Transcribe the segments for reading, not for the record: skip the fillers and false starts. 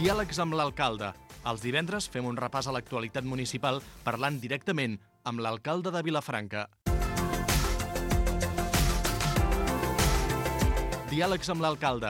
Diàlegs amb l'alcalde. Els divendres fem un repàs a l'actualitat municipal parlant directament amb l'alcalde de Vilafranca. Diàlegs amb l'alcalde.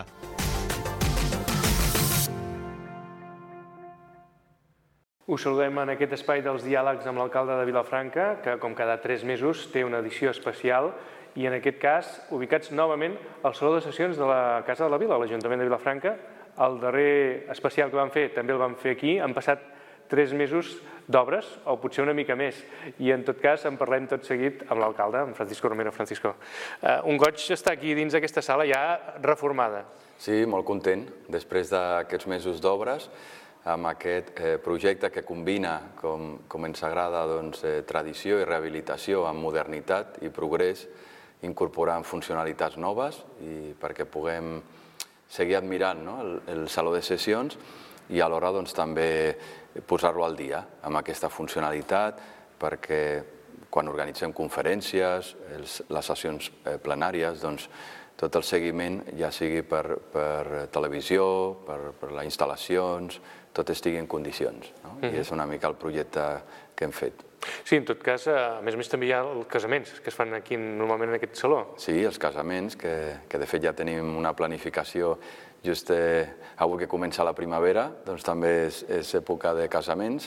Us saludem en aquest espai dels diàlegs amb l'alcalde de Vilafranca, que com cada 3 mesos té una edició especial i en aquest cas ubicats novament al Saló de Sessions de la Casa de la Vila, a l'Ajuntament de Vilafranca. El darrer especial que vam fer també el vam fer aquí. Han passat 3 mesos d'obres, o potser una mica més, i en tot cas en parlem tot seguit amb l'alcalde, amb Francisco Romero. Francisco, un goig estar aquí dins d'aquesta sala ja reformada. Sí, molt content, després d'aquests mesos d'obres, amb aquest projecte que combina, com ens agrada, tradició i rehabilitació amb modernitat i progrés, incorporant funcionalitats noves i perquè puguem seguir admirant el Saló de Sessions i alhora també posar-lo al dia amb aquesta funcionalitat perquè quan organitzem conferències, les sessions plenàries, tot el seguiment, ja sigui per televisió, per les instal·lacions, tot estigui en condicions. I és una mica el projecte que hem fet. Sí, en tot cas, a més també hi ha els casaments que es fan aquí normalment en aquest saló. Sí, els casaments, que de fet ja tenim una planificació just avui que comença la primavera, també és època de casaments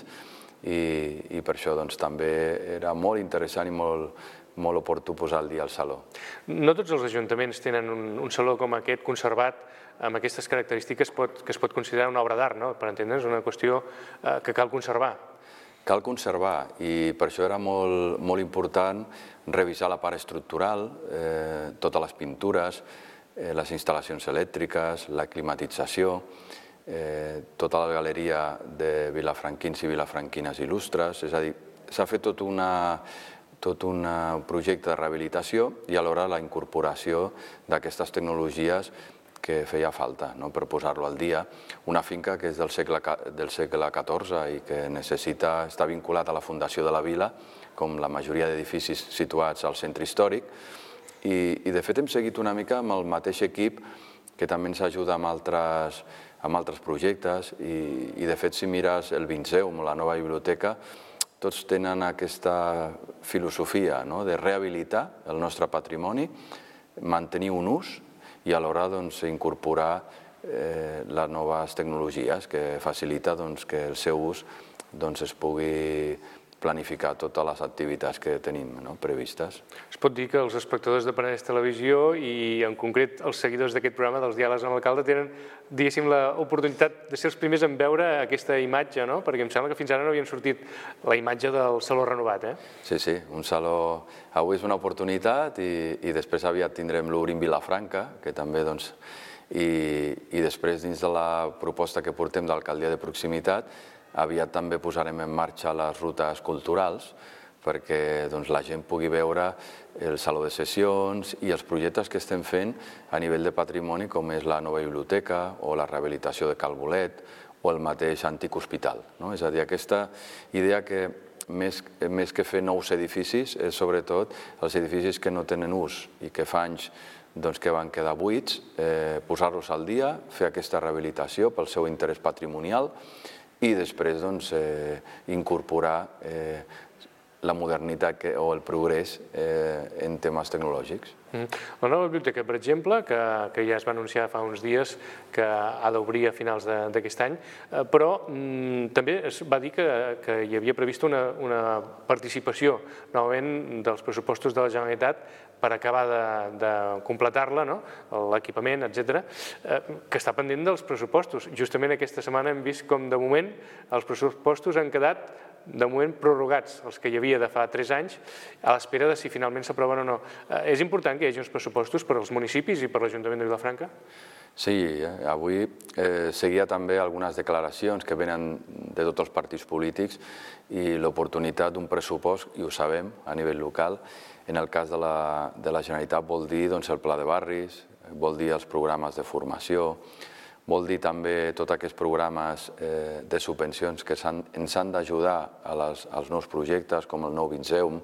i per això també era molt interessant i molt oportú posar al dia el saló. No tots els ajuntaments tenen un saló com aquest conservat amb aquestes característiques que es pot considerar una obra d'art, no? Per entendre's, una qüestió que cal conservar. Cal conservar i per això era molt important revisar la part estructural, totes les pintures, les instal·lacions elèctriques, la climatització, tota la galeria de vilafranquins i vilafranquines il·lustres, és a dir, s'ha fet tot un projecte de rehabilitació i alhora la incorporació d'aquestes tecnologies que feia falta per posar-lo al dia. Una finca que és del segle XIV i que necessita estar vinculat a la fundació de la vila, com la majoria d'edificis situats al centre històric, i de fet hem seguit una mica amb el mateix equip que també ens ajuda amb altres projectes i de fet si mires el Vinceum o la nova biblioteca tots tenen aquesta filosofia de rehabilitar el nostre patrimoni, mantenir un ús i alhora incorporar les noves tecnologies que facilita que el seu ús es pugui planificar totes les activitats que tenim previstes. Es pot dir que els espectadors de Penedès Televisió i en concret els seguidors d'aquest programa dels diàlegs amb l'alcalde tenen, diguéssim, l'oportunitat de ser els primers en veure aquesta imatge, no? Perquè em sembla que fins ara no havien sortit la imatge del saló renovat, Sí, un saló... Avui és una oportunitat i després aviat tindrem l'Obrim Vilafranca, que també, i després dins de la proposta que portem d'alcaldia de proximitat, aviat també posarem en marxa les rutes culturals perquè la gent pugui veure el Saló de Sessions i els projectes que estem fent a nivell de patrimoni com és la nova biblioteca o la rehabilitació de Cal Bolet o el mateix antic hospital. És a dir, aquesta idea que més que fer nous edificis és sobretot els edificis que no tenen ús i que fa anys que van quedar buits, posar-los al dia, fer aquesta rehabilitació pel seu interès patrimonial i després incorporar la modernitat o el progrés en temes tecnològics. La nova biblioteca, per exemple, que ja es va anunciar fa uns dies que ha d'obrir a finals d'aquest any, però també es va dir que hi havia previst una participació novament dels pressupostos de la Generalitat per acabar de completar-la, l'equipament, etc., que està pendent dels pressupostos. Justament aquesta setmana hem vist com, de moment, els pressupostos han quedat, de moment, prorrogats, els que hi havia de fa 3 anys, a l'espera de si finalment s'aproven o no. És important que hi hagi uns pressupostos per als municipis i per l'Ajuntament de Vilafranca? Sí, avui seguia també algunes declaracions que venen de tots els partits polítics i l'oportunitat d'un pressupost, i ho sabem a nivell local, en el cas de la Generalitat vol dir el pla de barris, vol dir els programes de formació, vol dir també tots aquests programes de subvencions que ens han d'ajudar als nous projectes com el nou Vinceum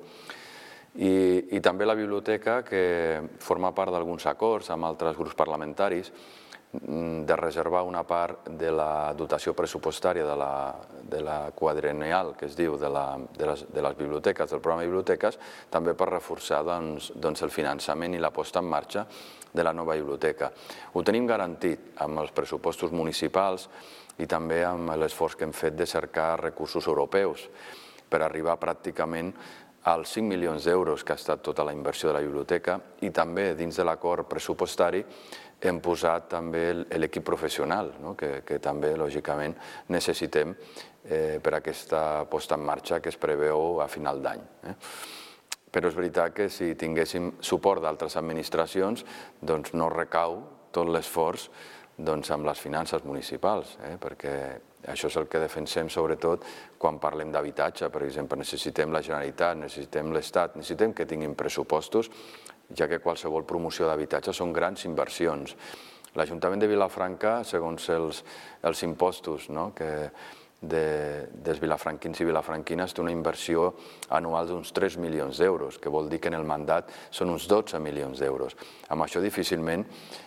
i també la biblioteca que forma part d'alguns acords amb altres grups parlamentaris de reservar una part de la dotació pressupostària de la quadrennial, que es diu, de les biblioteques, del programa de biblioteques, també per reforçar el finançament i la posta en marxa de la nova biblioteca. Ho tenim garantit amb els pressupostos municipals i també amb l'esforç que hem fet de cercar recursos europeus per arribar pràcticament als 5 milions d'euros que ha estat tota la inversió de la biblioteca, i també dins de l'acord pressupostari hem posat també l'equip professional, que també, lògicament, necessitem per aquesta posta en marxa que es preveu a final d'any. Però és veritat que si tinguéssim suport d'altres administracions, doncs no recau tot l'esforç amb les finances municipals, perquè això és el que defensem sobretot quan parlem d'habitatge. Per exemple, necessitem la Generalitat, necessitem l'Estat, necessitem que tinguin pressupostos, ja que qualsevol promoció d'habitatge són grans inversions. L'Ajuntament de Vilafranca, segons els impostos dels vilafranquins i vilafranquines, té una inversió anual d'uns 3 milions d'euros, que vol dir que en el mandat són uns 12 milions d'euros. Amb això difícilment,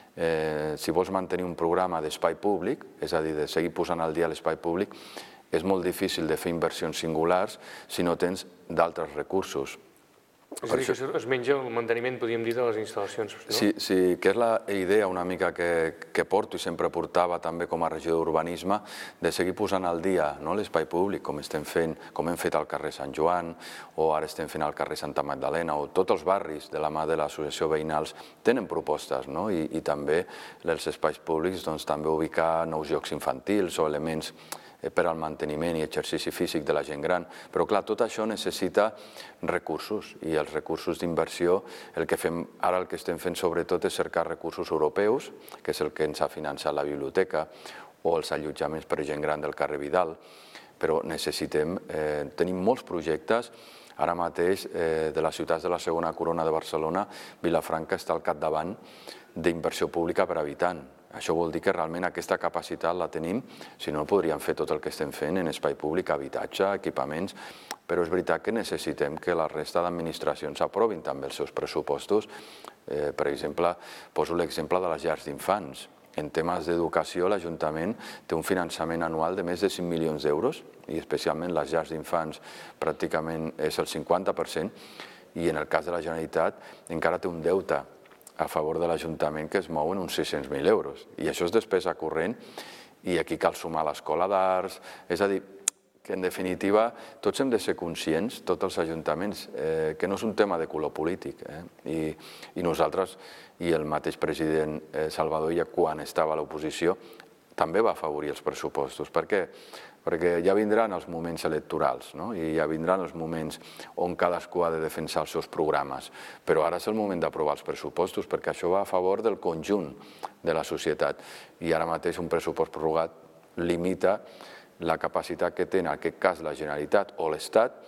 si vols mantenir un programa d'espai públic, és a dir, de seguir posant al dia l'espai públic, és molt difícil de fer inversions singulars si no tens d'altres recursos. És a dir, que es menja el manteniment, podríem dir, de les instal·lacions. Sí, que és la idea una mica que porto i sempre portava també com a regidor d'urbanisme, de seguir posant al dia l'espai públic, com hem fet al carrer Sant Joan, o ara estem fent al carrer Santa Magdalena, o tots els barris de la mà de l'associació veïnals tenen propostes, i també els espais públics també ubicar nous jocs infantils o elements per al manteniment i exercici físic de la gent gran. Però, clar, tot això necessita recursos, i els recursos d'inversió, el que estem fent sobretot és cercar recursos europeus, que és el que ens ha finançat la biblioteca, o els allotjaments per gent gran del carrer Vidal, però tenim molts projectes. Ara mateix, de les ciutats de la segona corona de Barcelona, Vilafranca està al capdavant d'inversió pública per habitant. Això vol dir que realment aquesta capacitat la tenim, si no podríem fer tot el que estem fent en espai públic, habitatge, equipaments, però és veritat que necessitem que la resta d'administracions aprovin també els seus pressupostos. Per exemple, poso l'exemple de les llars d'infants. En temes d'educació, l'Ajuntament té un finançament anual de més de 5 milions d'euros, i especialment les llars d'infants pràcticament és el 50%, i en el cas de la Generalitat encara té un deute a favor de l'Ajuntament que es mouen uns 600.000 euros. I això és despesa corrent, i aquí cal sumar l'escola d'arts. És a dir, que en definitiva tots hem de ser conscients, tots els ajuntaments, que no és un tema de color polític. I nosaltres, i el mateix president Salvador, quan estava a l'oposició, també va afavorir els pressupostos. Per què? Perquè ja vindran els moments electorals, i ja vindran els moments on cadascú ha de defensar els seus programes. Però ara és el moment d'aprovar els pressupostos, perquè això va a favor del conjunt de la societat. I ara mateix un pressupost prorrogat limita la capacitat que té, en aquest cas, la Generalitat o l'Estat,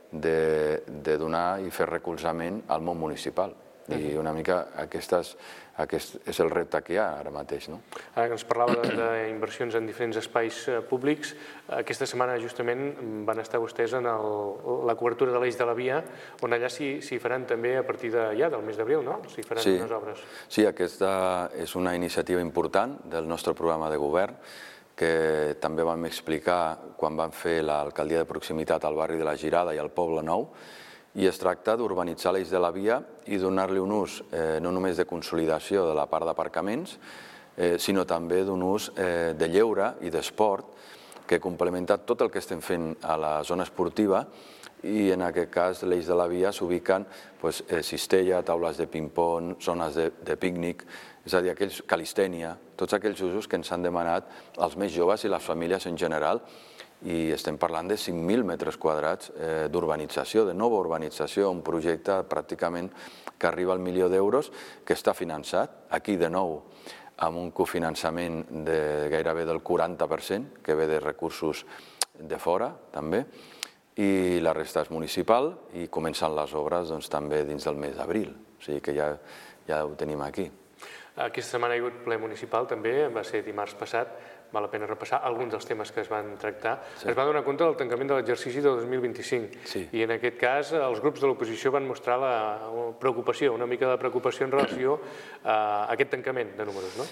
de donar i fer recolzament al món municipal. I una mica aquest és el repte que hi ha ara mateix. Ara que ens parlava d'inversions en diferents espais públics, aquesta setmana justament van estar vostès en la cobertura de l'Eix de la Via, on allà s'hi faran també a partir del mes d'abril, no? S'hi faran unes obres. Sí, aquesta és una iniciativa important del nostre programa de govern, que també vam explicar quan vam fer l'alcaldia de proximitat al barri de la Girada i al Poble Nou, i es tracta d'urbanitzar l'Eix de la Via i donar-li un ús no només de consolidació de la part d'aparcaments, sinó també d'un ús de lleure i d'esport que complementa tot el que estem fent a la zona esportiva, i en aquest cas l'Eix de la Via s'ubiquen cistella, taules de ping-pong, zones de pícnic, és a dir, calistènia, tots aquells usos que ens han demanat els més joves i les famílies en general, i estem parlant de 5.000 metres quadrats d'urbanització, de nova urbanització, un projecte pràcticament que arriba al 1 milió d'euros, que està finançat, aquí de nou, amb un cofinançament de gairebé del 40%, que ve de recursos de fora, també, i la resta és municipal, i comencen les obres també dins del mes d'abril, o sigui que ja ho tenim aquí. Aquesta setmana hi ha hagut ple municipal també, va ser dimarts passat, val la pena repassar alguns dels temes que es van tractar. Es va donar compte del tancament de l'exercici del 2025 i en aquest cas els grups de l'oposició van mostrar la preocupació, una mica de preocupació en relació a aquest tancament de números, no?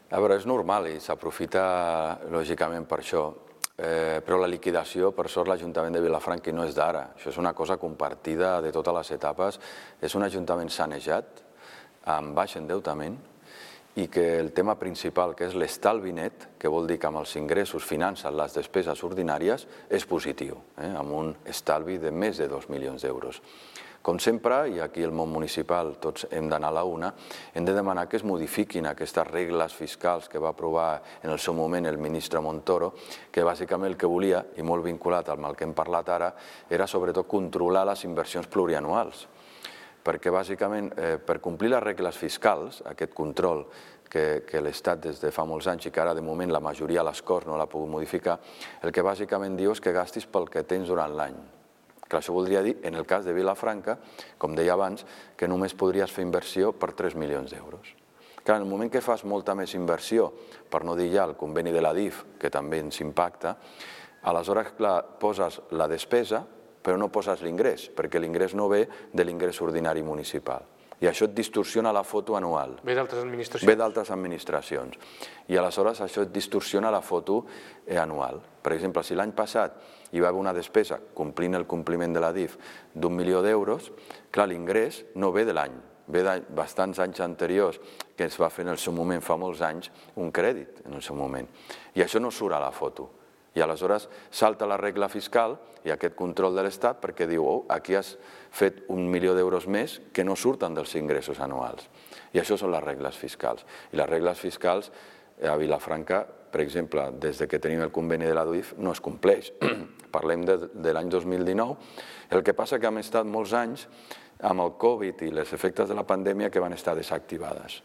A veure, és normal i s'aprofita lògicament per això, però la liquidació, per sort, l'Ajuntament de Vilafranca no és d'ara. Això és una cosa compartida de totes les etapes. És un ajuntament sanejat, amb baix endeutament, i que el tema principal, que és l'estalvi net, que vol dir que amb els ingressos financen les despeses ordinàries, és positiu, amb un estalvi de més de 2 milions d'euros. Com sempre, i aquí el món municipal tots hem d'anar a la una, hem de demanar que es modifiquin aquestes regles fiscals que va aprovar en el seu moment el ministre Montoro, que bàsicament el que volia, i molt vinculat amb el que hem parlat ara, era sobretot controlar les inversions plurianuals. Perquè bàsicament, per complir les regles fiscals, aquest control que l'Estat des de fa molts anys i que ara de moment la majoria a les Corts no l'ha pogut modificar, el que bàsicament diu és que gastis pel que tens durant l'any. Clar, això voldria dir, en el cas de Vilafranca, com deia abans, que només podries fer inversió per 3 milions d'euros. Clar, en el moment que fas molta més inversió, per no dir ja el conveni de la DIF, que també ens impacta, aleshores, clar, poses la despesa, però no poses l'ingrés, perquè l'ingrés no ve de l'ingrés ordinari municipal. I això et distorsiona la foto anual. Ve d'altres administracions. Ve d'altres administracions. I aleshores això et distorsiona la foto anual. Per exemple, si l'any passat hi va haver una despesa, complint el compliment de la DIF, d'1 milió d'euros, clar, l'ingrés no ve de l'any, ve de bastants anys anteriors, que es va fer en el seu moment, fa molts anys, un crèdit en el seu moment. I això no surt a la foto. I aleshores salta la regla fiscal i aquest control de l'Estat perquè diu, aquí has fet 1 milió d'euros més que no surten dels ingressos anuals. I això són les regles fiscals. I les regles fiscals a Vilafranca, per exemple, des que tenim el conveni de la DIF, no es compleix. Parlem de l'any 2019. El que passa que hem estat molts anys amb el Covid i els efectes de la pandèmia que van estar desactivades.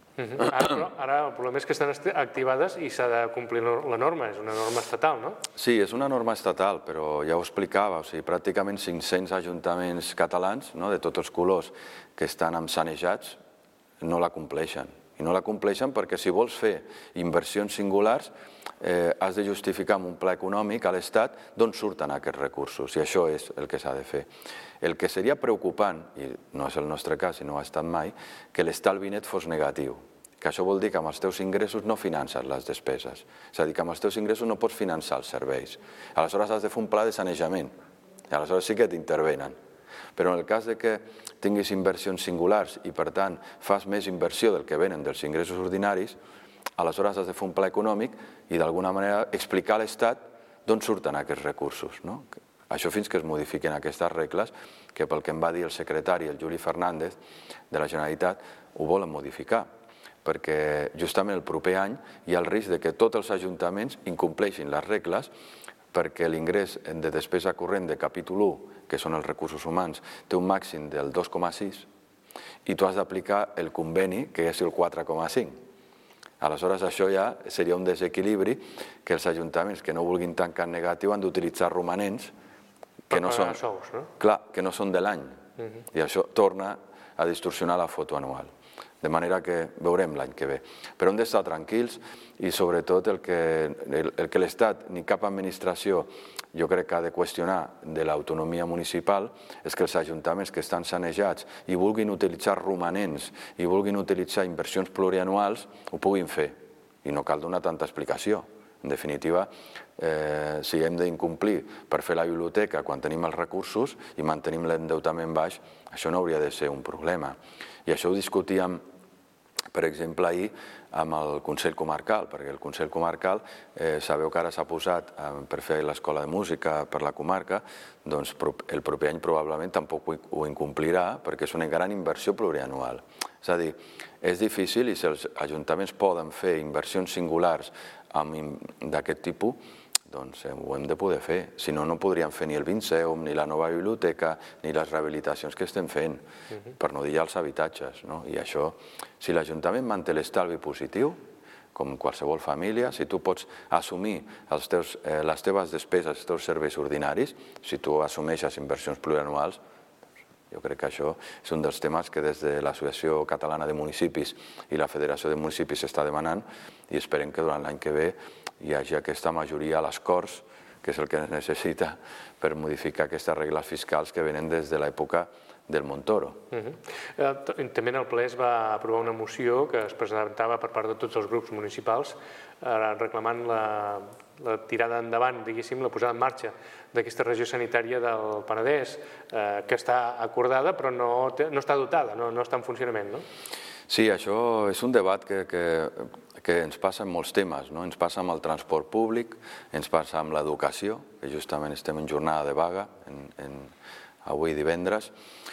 Ara el problema és que estan activades i s'ha de complir la norma, és una norma estatal, no? Sí, és una norma estatal, però ja ho explicava, o sigui, pràcticament 500 ajuntaments catalans, de tots els colors, que estan sanejats, no la compleixen. I no la compleixen perquè si vols fer inversions singulars has de justificar amb un pla econòmic a l'Estat d'on surten aquests recursos, i això és el que s'ha de fer. El que seria preocupant, i no és el nostre cas i no ha estat mai, que l'estalvi net fos negatiu, que això vol dir que amb els teus ingressos no finances les despeses, és a dir, que amb els teus ingressos no pots finançar els serveis. Aleshores has de fer un pla de sanejament, i aleshores sí que t'intervenen. Però en el cas que tinguis inversions singulars i, per tant, fas més inversió del que venen dels ingressos ordinaris, aleshores has de fer un pla econòmic i, d'alguna manera, explicar a l'Estat d'on surten aquests recursos. Això fins que es modifiquen aquestes regles, que pel que em va dir el secretari, el Juli Fernández, de la Generalitat, ho volen modificar, perquè justament el proper any hi ha el risc que tots els ajuntaments incompleixin les regles perquè l'ingrés de despesa corrent de capítol 1, que són els recursos humans, té un màxim del 2,6 i tu has d'aplicar el conveni, que és el 4,5. Aleshores, això ja seria un desequilibri que els ajuntaments que no vulguin tancar en negatiu han d'utilitzar romanents que no són de l'any. I això torna a distorsionar la foto anual. De manera que veurem l'any que ve. Però hem d'estar tranquils i sobretot el que l'Estat ni cap administració jo crec que ha de qüestionar de l'autonomia municipal és que els ajuntaments que estan sanejats i vulguin utilitzar romanents i vulguin utilitzar inversions plurianuals ho puguin fer i no cal donar tanta explicació. En definitiva, si hem d'incomplir per fer la biblioteca quan tenim els recursos i mantenim l'endeutament baix, això no hauria de ser un problema. I això ho discutíem, per exemple, ahir amb el Consell Comarcal, perquè el Consell Comarcal, sabeu que ara s'ha posat per fer l'escola de música per la comarca, doncs el proper any probablement tampoc ho incomplirà perquè és una gran inversió plurianual. És a dir, és difícil i si els ajuntaments poden fer inversions singulars d'aquest tipus, doncs ho hem de poder fer. Si no, no podríem fer ni el Vinceum, ni la nova biblioteca, ni les rehabilitacions que estem fent, per no dir ja els habitatges. I això, si l'Ajuntament manté l'estalvi positiu, com qualsevol família, si tu pots assumir les teves despeses, els teus serveis ordinaris, si tu assumeixes inversions plurianuals, jo crec que això és un dels temes que des de l'Associació Catalana de Municipis i la Federació de Municipis s'està demanant i esperem que durant l'any que ve hi hagi aquesta majoria a les Corts, que és el que es necessita per modificar aquestes regles fiscals que venen des de l'època del Montoro. També en el ple es va aprovar una moció que es presentava per part de tots els grups municipals reclamant la tirada endavant, diguéssim, la posada en marxa d'aquesta regió sanitària del Penedès, que està acordada però no està dotada, no està en funcionament, no? Sí, això és un debat que ens passa en molts temes, no? Ens passa amb el transport públic, ens passa amb l'educació, que justament estem en jornada de vaga, avui divendres,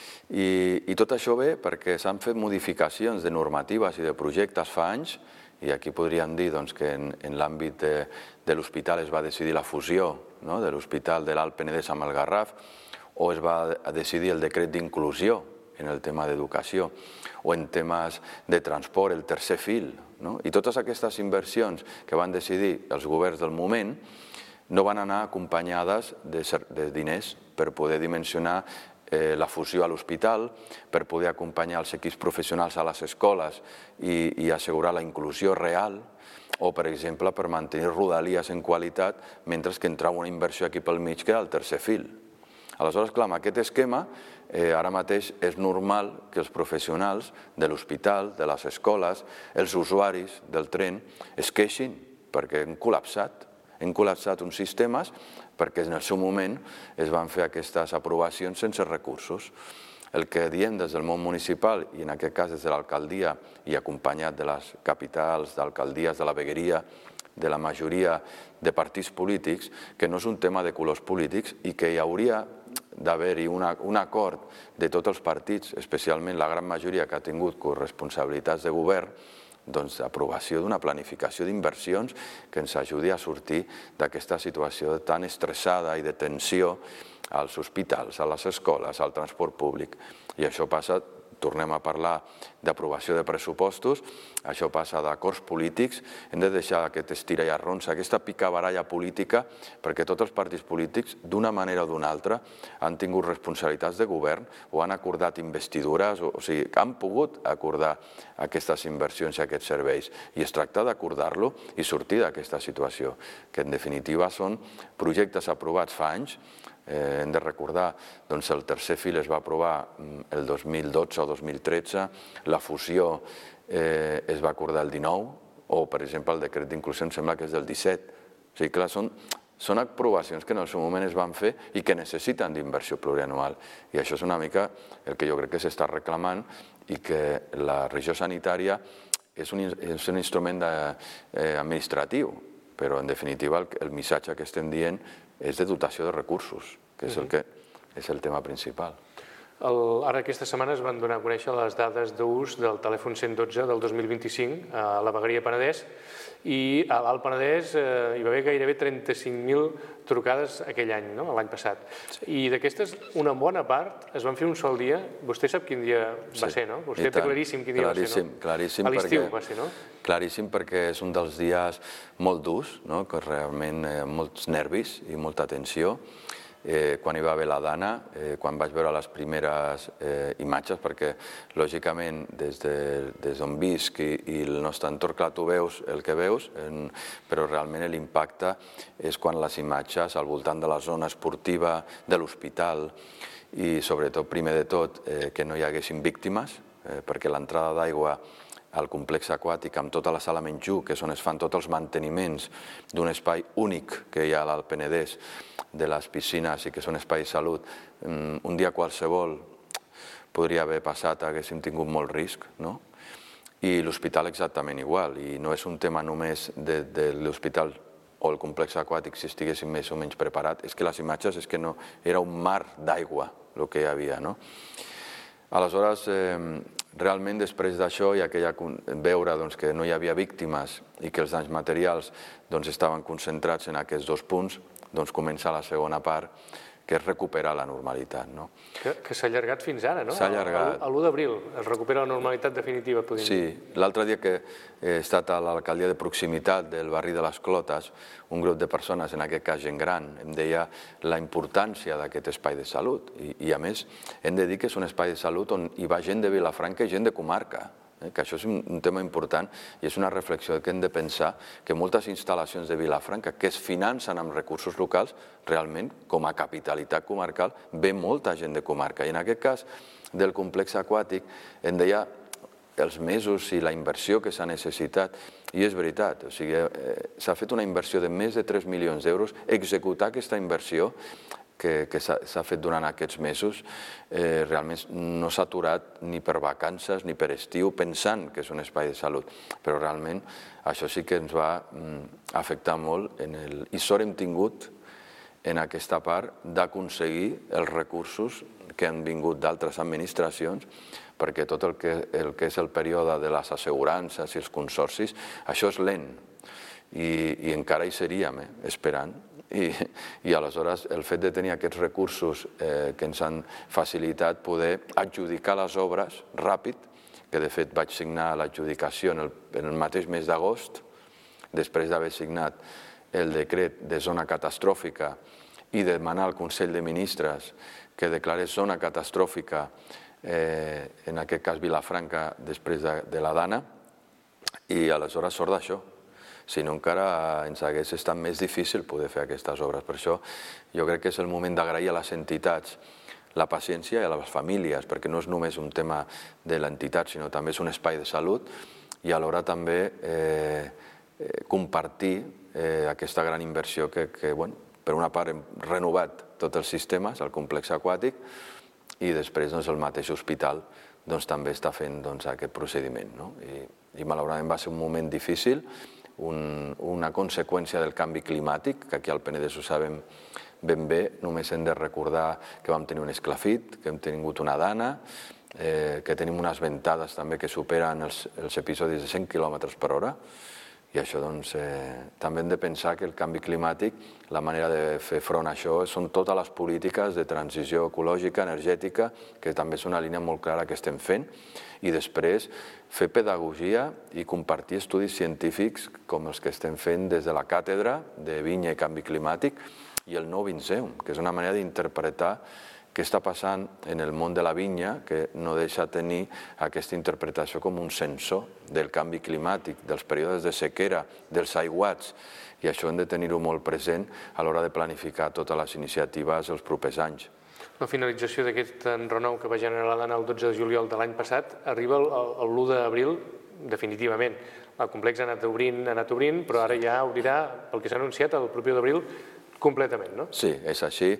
i tot això ve perquè s'han fet modificacions de normatives i de projectes fa anys, i aquí podríem dir que en l'àmbit de l'hospital es va decidir la fusió de l'hospital de l'Alt Penedès amb el Garraf, o es va decidir el decret d'inclusió en el tema d'educació, o en temes de transport, el tercer fil. I totes aquestes inversions que van decidir els governs del moment no van anar acompanyades de diners per poder dimensionar la fusió a l'hospital, per poder acompanyar els equips professionals a les escoles i assegurar la inclusió real, o, per exemple, per mantenir rodalies en qualitat mentre que entrava una inversió aquí pel mig que era el tercer fil. Aleshores, clar, amb aquest esquema, ara mateix és normal que els professionals de l'hospital, de les escoles, els usuaris del tren es queixin perquè han col·lapsat uns sistemes perquè en el seu moment es van fer aquestes aprovacions sense recursos. El que diem des del món municipal, i en aquest cas des de l'alcaldia, i acompanyat de les capitals, d'alcaldies, de la vegueria, de la majoria de partits polítics, que no és un tema de colors polítics i que hi hauria d'haver-hi un acord de tots els partits, especialment la gran majoria que ha tingut corresponsabilitats de govern, d'aprovació d'una planificació d'inversions que ens ajudi a sortir d'aquesta situació tan estressada i de tensió als hospitals, a les escoles, al transport públic. I això passa, tornem a parlar d'aprovació de pressupostos, això passa d'acords polítics, hem de deixar aquest estira i arronsa, aquesta picabaralla política, perquè tots els partits polítics, d'una manera o d'una altra, han tingut responsabilitats de govern o han acordat investidures, o sigui, han pogut acordar aquestes inversions i aquests serveis. I es tracta d'acordar-lo i sortir d'aquesta situació, que en definitiva són projectes aprovats fa anys. Hem de recordar que el tercer fil es va aprovar el 2012 o 2013, la fusió es va acordar el 19, o, per exemple, el decret d'inclusió em sembla que és del 17. O sigui, clar, són aprovacions que en el seu moment es van fer i que necessiten d'inversió plurianual. I això és una mica el que jo crec que s'està reclamant i que la regió sanitària és un instrument administratiu, però en definitiva el missatge que estem dient és de dotació de recursos, que és el tema principal. Ara aquesta setmana es van donar a conèixer les dades d'ús del telèfon 112 del 2025 a la vegueria Penedès, i a l'Alt Penedès hi va haver gairebé 35.000 trucades aquell any, l'any passat. I d'aquestes, una bona part es van fer un sol dia. Vostè sap quin dia va ser, no? Vostè té claríssim quin dia va ser, no? Claríssim. A l'estiu va ser, no? Claríssim, perquè és un dels dies molt durs, que realment molts nervis i molta tensió. Quan hi va haver la Dana, quan vaig veure les primeres imatges, perquè lògicament des d'on visc i el nostre entorn, clar, tu veus el que veus, però realment l'impacte és quan les imatges al voltant de la zona esportiva, de l'hospital, i sobretot, primer de tot, que no hi haguessin víctimes, perquè l'entrada d'aigua al complex aquàtic amb tota la sala Menjú, que és on es fan tots els manteniments d'un espai únic que hi ha a l'Alt Penedès, de les piscines i que són espai de salut, un dia qualsevol podria haver passat, haguéssim tingut molt risc, no? I l'hospital exactament igual, i no és un tema només de l'hospital o el complex aquàtic si estiguéssim més o menys preparat, és que les imatges és que no, era un mar d'aigua el que hi havia, no? Aleshores, realment després d'això i veure que no hi havia víctimes i que els danys materials estaven concentrats en aquests dos punts, comença la segona part, que és recuperar la normalitat. Que s'ha allargat fins ara, no? S'ha allargat. A l'1 d'abril es recupera la normalitat definitiva, podríem dir. Sí, l'altre dia que he estat a l'alcaldia de proximitat del barri de les Clotes, un grup de persones, en aquest cas gent gran, em deia la importància d'aquest espai de salut. I a més, hem de dir que és un espai de salut on hi va gent de Vilafranca i gent de comarca. que això és un tema important i és una reflexió que hem de pensar que moltes instal·lacions de Vilafranca que es financen amb recursos locals, realment, com a capitalitat comarcal, ve molta gent de comarca. I en aquest cas del complex aquàtic, em deia els mesos i la inversió que s'ha necessitat, i és veritat, o sigui, s'ha fet una inversió de més de 3 milions d'euros, executar aquesta inversió que s'ha fet durant aquests mesos, realment no s'ha aturat ni per vacances ni per estiu pensant que és un espai de salut, però realment això sí que ens va afectar molt i sort hem tingut en aquesta part d'aconseguir els recursos que han vingut d'altres administracions, perquè tot el que és el període de les assegurances i els consorcis, això és lent i encara hi seríem esperant. I aleshores el fet de tenir aquests recursos que ens han facilitat poder adjudicar les obres ràpid, que de fet vaig signar l'adjudicació en el mateix mes d'agost, després d'haver signat el decret de zona catastròfica i demanar al Consell de Ministres que declarés zona catastròfica, en aquest cas Vilafranca, després de la Dana, i aleshores sort d'això. Si no encara ens hagués estat més difícil poder fer aquestes obres. Per això jo crec que és el moment d'agrair a les entitats la paciència i a les famílies, perquè no és només un tema de l'entitat, sinó també és un espai de salut i alhora també compartir aquesta gran inversió que per una part hem renovat tots els sistemes, el complex aquàtic, i després el mateix hospital també està fent aquest procediment. I malauradament va ser un moment difícil, una conseqüència del canvi climàtic, que aquí al Penedès ho sabem ben bé, només hem de recordar que vam tenir un esclafit, que hem tingut una dana, que tenim unes ventades també que superen els episodis de 100 km per hora, i això també hem de pensar que el canvi climàtic, la manera de fer front a això són totes les polítiques de transició ecològica, energètica, que també és una línia molt clara que estem fent, i després fer pedagogia i compartir estudis científics com els que estem fent des de la càtedra de Vinya i Canvi Climàtic i el Nou Vinceum, que és una manera d'interpretar què està passant en el món de la vinya, que no deixa tenir aquesta interpretació com un sensor del canvi climàtic, dels períodes de sequera, dels aiguats, i això hem de tenir-ho molt present a l'hora de planificar totes les iniciatives els propers anys. La finalització d'aquest renou que va generar la Dana el 12 de juliol de l'any passat arriba l'1 d'abril definitivament. El complex ha anat obrint, però ara ja obrirà, pel que s'ha anunciat, el proper d'abril completament, no? Sí, és així.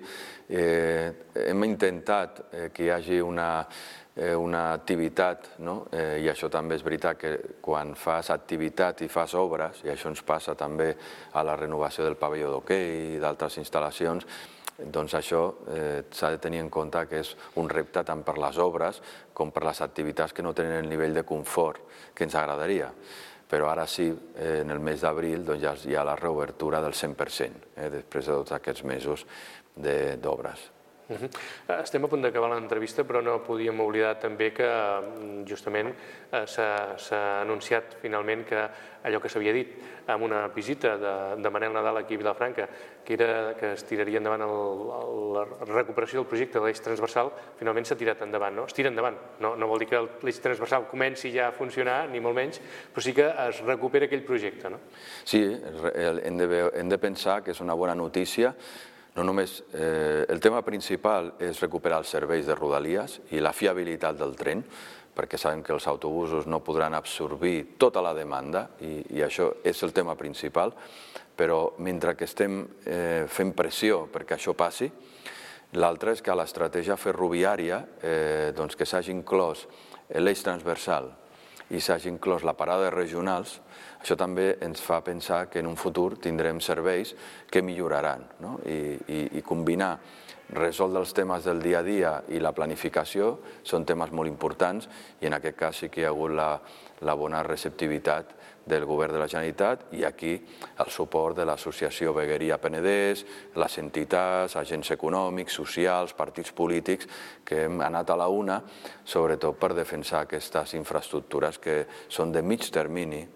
Hem intentat que hi hagi una activitat, i això també és veritat que quan fas activitat i fas obres, i això ens passa també a la renovació del pavelló d'hoquei i d'altres instal·lacions, doncs això s'ha de tenir en compte que és un repte tant per les obres com per les activitats que no tenen el nivell de confort que ens agradaria. Però ara sí, en el mes d'abril ja hi ha la reobertura del 100%, després de tots aquests mesos d'obres. Estem a punt d'acabar l'entrevista, però no podíem oblidar també que justament s'ha anunciat finalment que allò que s'havia dit amb una visita de Manel Nadal aquí a Vilafranca, que era que es tiraria endavant la recuperació del projecte de l'eix transversal, finalment s'ha tirat endavant. Es tira endavant, no vol dir que l'eix transversal comenci ja a funcionar, ni molt menys, però sí que es recupera aquell projecte. Sí, hem de pensar que és una bona notícia. No només, el tema principal és recuperar els serveis de Rodalies i la fiabilitat del tren, perquè sabem que els autobusos no podran absorbir tota la demanda i això és el tema principal, però mentre que estem fent pressió perquè això passi, l'altre és que a l'estratègia ferroviària que s'hagi inclòs l'eix transversal i s'hagi inclòs la parada de regionals, això també ens fa pensar que en un futur tindrem serveis que milloraran, i combinar resoldre els temes del dia a dia i la planificació són temes molt importants i en aquest cas sí que hi ha hagut la bona receptivitat del Govern de la Generalitat i aquí el suport de l'Associació Vegueria Penedès, les entitats, agents econòmics, socials, partits polítics, que hem anat a la una, sobretot per defensar aquestes infraestructures que són de mig termini,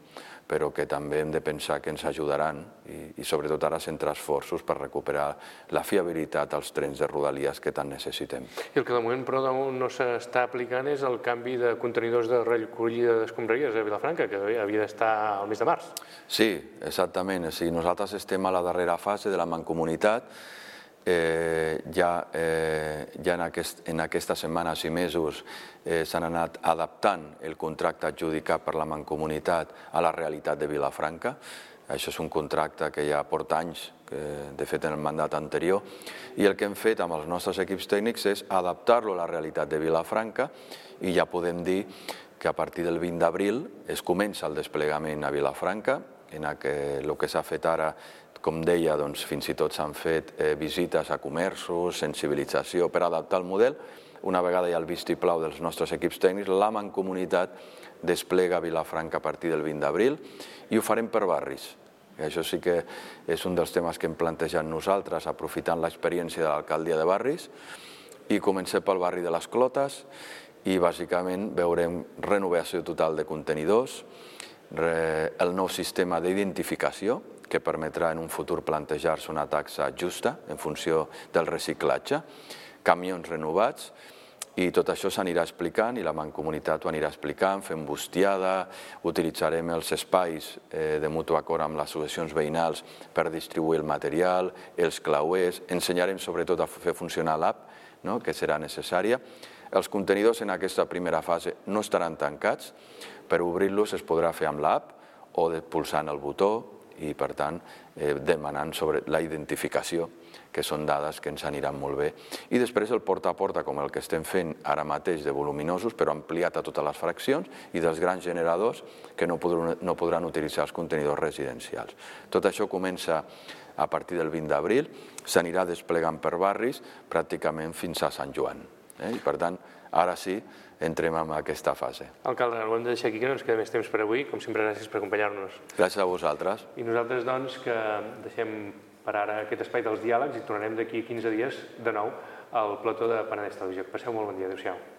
però que també hem de pensar que ens ajudaran i sobretot ara centrar esforços per recuperar la fiabilitat als trens de Rodalies que tant necessitem. I el que de moment, però, no s'està aplicant és el canvi de contenidors de recollida d'escombraries a Vilafranca, que havia d'estar al mes de març. Sí, exactament. Nosaltres estem a la darrera fase de la mancomunitat. Ja en aquestes setmanes i mesos s'han anat adaptant el contracte adjudicat per la mancomunitat a la realitat de Vilafranca. Això és un contracte que ja porta anys, de fet en el mandat anterior, i el que hem fet amb els nostres equips tècnics és adaptar-lo a la realitat de Vilafranca i ja podem dir que a partir del 20 d'abril es comença el desplegament a Vilafranca, en el que s'ha fet ara. Com deia, fins i tot s'han fet visites a comerços, sensibilització per adaptar el model. Una vegada hi ha el vistiplau dels nostres equips tècnics, la mancomunitat desplega a Vilafranca a partir del 20 d'abril i ho farem per barris. I això sí que és un dels temes que hem plantejat nosaltres, aprofitant l'experiència de l'alcaldia de barris, i comencem pel barri de les Clotes i bàsicament veurem renovació total de contenidors, el nou sistema d'identificació, que permetrà en un futur plantejar-se una taxa justa en funció del reciclatge, camions renovats, i tot això s'anirà explicant i la mancomunitat ho anirà explicant, fent bustiada, utilitzarem els espais de mutu acord amb les associacions veïnals per distribuir el material, els clauers, ensenyarem sobretot a fer funcionar l'app, que serà necessària. Els contenidors en aquesta primera fase no estaran tancats, per obrir-los es podrà fer amb l'app o pulsant el botó, i, per tant, demanant sobre la identificació, que són dades que ens aniran molt bé. I després el porta a porta, com el que estem fent ara mateix de voluminosos, però ampliat a totes les fraccions, i dels grans generadors que no podran utilitzar els contenidors residencials. Tot això comença a partir del 20 d'abril, s'anirà desplegant per barris pràcticament fins a Sant Joan. I, per tant, ara sí, entrem en aquesta fase. Alcalde, ho hem de deixar aquí, que no ens queda més temps per avui. Com sempre, gràcies per acompanyar-nos. Gràcies a vosaltres. I nosaltres, doncs, que deixem per ara aquest espai dels diàlegs i tornarem d'aquí 15 dies de nou al plató de Penedès Televisió. Passeu molt bon dia. Adéu-siau.